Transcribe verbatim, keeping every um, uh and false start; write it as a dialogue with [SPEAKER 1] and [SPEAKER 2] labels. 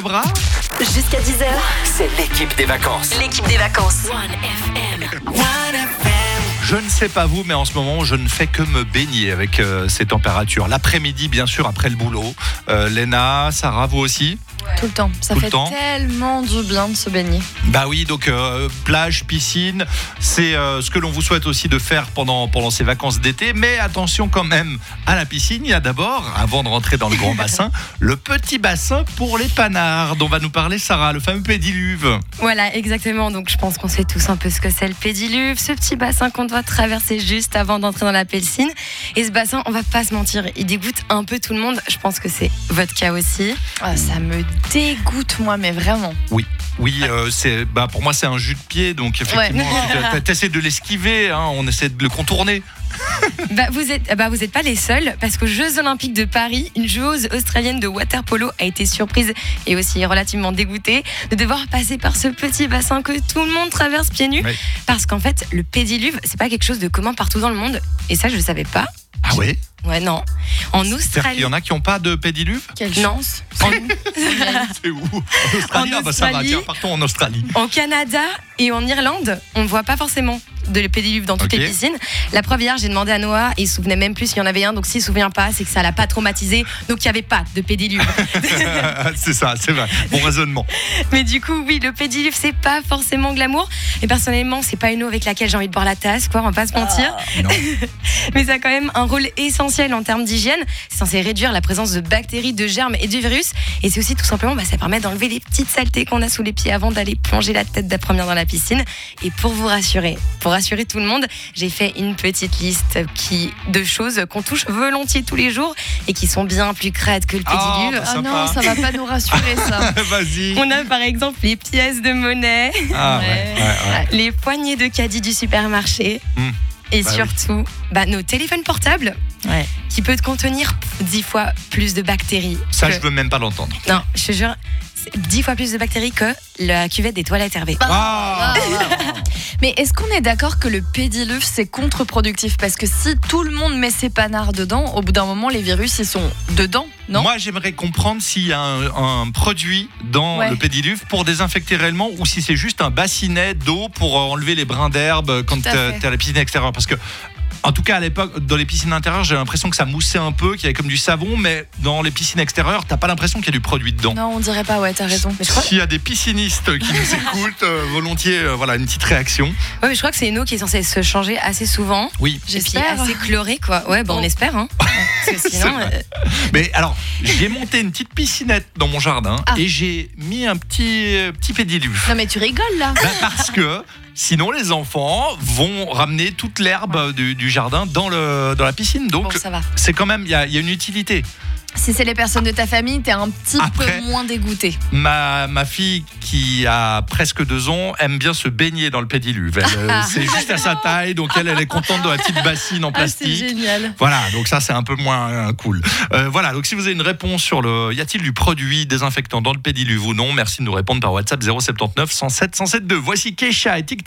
[SPEAKER 1] bras.
[SPEAKER 2] Jusqu'à dix heures,
[SPEAKER 3] C'est l'équipe des vacances.
[SPEAKER 2] l'équipe des vacances.
[SPEAKER 1] Je ne sais pas vous, mais en ce moment, je ne fais que me baigner avec euh, ces températures. L'après-midi, bien sûr, après le boulot. Euh, Léna, Sarah, vous aussi ?
[SPEAKER 4] Tout le temps. Ça
[SPEAKER 1] Tout le
[SPEAKER 4] fait
[SPEAKER 1] temps.
[SPEAKER 4] tellement du bien de se baigner.
[SPEAKER 1] Bah oui, donc euh, plage, piscine, c'est euh, ce que l'on vous souhaite aussi de faire pendant, pendant ces vacances d'été. Mais attention quand même à la piscine. Il y a d'abord, avant de rentrer dans le grand bassin, le petit bassin pour les panards dont va nous parler Sarah, le fameux pédiluve.
[SPEAKER 5] Voilà, exactement. Donc, je pense qu'on sait tous un peu ce que c'est le pédiluve, ce petit bassin qu'on doit traverser juste avant d'entrer dans la piscine. Et ce bassin, on va pas se mentir, il dégoûte un peu tout le monde. Je pense que c'est votre cas aussi.
[SPEAKER 4] Ah, ça me dégoûte, moi, mais vraiment.
[SPEAKER 1] Oui, euh, c'est, bah, pour moi c'est un jus de pied, donc effectivement,
[SPEAKER 4] Ouais.
[SPEAKER 1] tu essaies de l'esquiver, hein, on essaie de le contourner.
[SPEAKER 5] Bah, vous êtes, bah, vous êtes pas les seuls, parce qu'aux Jeux Olympiques de Paris, une joueuse australienne de water polo a été surprise et aussi relativement dégoûtée de devoir passer par ce petit bassin que tout le monde traverse pieds nus.
[SPEAKER 1] Oui.
[SPEAKER 5] Parce qu'en fait, le pédiluve, c'est pas quelque chose de commun partout dans le monde. Et ça, je le savais pas.
[SPEAKER 1] Ah ouais.
[SPEAKER 5] Ouais, non. En
[SPEAKER 1] C'est-à-dire
[SPEAKER 5] Australie.
[SPEAKER 1] qu'il y en a qui n'ont pas de pédiluve.
[SPEAKER 4] Quelle
[SPEAKER 5] Non.
[SPEAKER 4] chance.
[SPEAKER 5] En,
[SPEAKER 1] C'est où? En Australie.
[SPEAKER 5] En
[SPEAKER 1] Ah bah ça va,
[SPEAKER 5] Australie.
[SPEAKER 1] tiens, partons en Australie.
[SPEAKER 5] en Canada et en Irlande, on ne voit pas forcément de pédiluve dans toutes
[SPEAKER 1] Ok.
[SPEAKER 5] les piscines. La preuve, hier, j'ai demandé à Noah et il se souvenait même plus s'il y en avait un. Donc s'il ne se souvient pas, c'est que ça l'a pas traumatisé. Donc il n'y avait pas de pédiluve.
[SPEAKER 1] C'est ça, c'est vrai. Bon raisonnement.
[SPEAKER 5] Mais du coup, oui, le pédiluve, c'est pas forcément glamour. Et personnellement, c'est pas une eau avec laquelle j'ai envie de boire la tasse, quoi, on va pas se mentir.
[SPEAKER 1] Non.
[SPEAKER 5] Mais ça a quand même un rôle essentiel en termes d'hygiène. C'est censé réduire la présence de bactéries, de germes et de virus. Et c'est aussi tout simplement, bah, ça permet d'enlever les petites saletés qu'on a sous les pieds avant d'aller plonger la tête d'après-midi dans la piscine. Et pour vous rassurer, pour rassurer tout le monde, j'ai fait une petite liste qui, de choses qu'on touche volontiers tous les jours et qui sont bien plus crades que le
[SPEAKER 1] Ah,
[SPEAKER 5] pédiluve.
[SPEAKER 1] bah,
[SPEAKER 4] Ah
[SPEAKER 1] Sympa.
[SPEAKER 4] non, ça va pas nous rassurer, ça.
[SPEAKER 1] Vas-y.
[SPEAKER 5] On a par exemple les pièces de monnaie,
[SPEAKER 1] Ah ouais, ouais, ouais.
[SPEAKER 5] les poignées de caddie du supermarché
[SPEAKER 1] Mm.
[SPEAKER 5] et
[SPEAKER 1] Bah
[SPEAKER 5] surtout bah, nos téléphones portables
[SPEAKER 4] Ouais.
[SPEAKER 5] qui peuvent contenir dix fois plus de bactéries.
[SPEAKER 1] Ça,
[SPEAKER 5] que-
[SPEAKER 1] je veux même pas l'entendre.
[SPEAKER 5] Non, je te jure, c'est dix fois plus de bactéries que la cuvette des toilettes Hervé.
[SPEAKER 1] Ah.
[SPEAKER 4] Mais est-ce qu'on est d'accord que le pédiluve, c'est contre-productif? Parce que si tout le monde met ses panards dedans, au bout d'un moment, les virus, ils sont dedans, non?
[SPEAKER 1] Moi, j'aimerais comprendre s'il y a un, un produit dans
[SPEAKER 4] Ouais.
[SPEAKER 1] le pédiluve pour désinfecter réellement ou si c'est juste un bassinet d'eau pour enlever les brins d'herbe quand
[SPEAKER 4] Tout à
[SPEAKER 1] t'es
[SPEAKER 4] fait.
[SPEAKER 1] t'es à la piscine extérieure. Parce que, en tout cas, à l'époque, dans les piscines intérieures, j'ai l'impression que ça moussait un peu, qu'il y avait comme du savon, mais dans les piscines extérieures, t'as pas l'impression qu'il y a du produit dedans.
[SPEAKER 4] Non, on dirait pas, ouais, t'as raison.
[SPEAKER 5] Mais je crois,
[SPEAKER 1] S'il y a des piscinistes qui nous écoutent, euh, volontiers, euh, voilà, une petite réaction.
[SPEAKER 5] ouais, mais je crois que c'est une eau qui est censée se changer assez souvent.
[SPEAKER 1] Oui.
[SPEAKER 5] Et puis
[SPEAKER 4] J'espère.
[SPEAKER 5] assez chlorée, quoi. Ouais, bah, on
[SPEAKER 4] Oh.
[SPEAKER 5] espère, hein. Parce que sinon,
[SPEAKER 1] C'est vrai.
[SPEAKER 5] euh,
[SPEAKER 1] Mais alors, j'ai monté une petite piscinette dans mon jardin
[SPEAKER 4] Ah.
[SPEAKER 1] et j'ai mis un petit, euh, petit pédiluve.
[SPEAKER 4] Non, mais tu rigoles, là.
[SPEAKER 1] Bah, parce que sinon, les enfants vont ramener toute l'herbe du, du jardin dans, le, dans la piscine. Donc,
[SPEAKER 4] Bon, ça va.
[SPEAKER 1] c'est quand même, il y a, il y a une utilité.
[SPEAKER 4] Si c'est les personnes de ta famille, t'es un petit
[SPEAKER 1] Après-
[SPEAKER 4] peu moins dégoûté.
[SPEAKER 1] Ma, ma fille, qui a presque deux ans, aime bien se baigner dans le pédiluve. Elle, euh, c'est juste à sa taille, donc elle, elle est contente de la petite bassine en
[SPEAKER 4] Ah, c'est
[SPEAKER 1] plastique.
[SPEAKER 4] génial.
[SPEAKER 1] Voilà, donc ça c'est un peu moins euh, cool. Euh, voilà, donc si vous avez une réponse sur le, y a-t-il du produit désinfectant dans le pédiluve ou non, merci de nous répondre par WhatsApp zéro sept neuf, cent sept, cent sept deux. Voici Keisha et TikTok.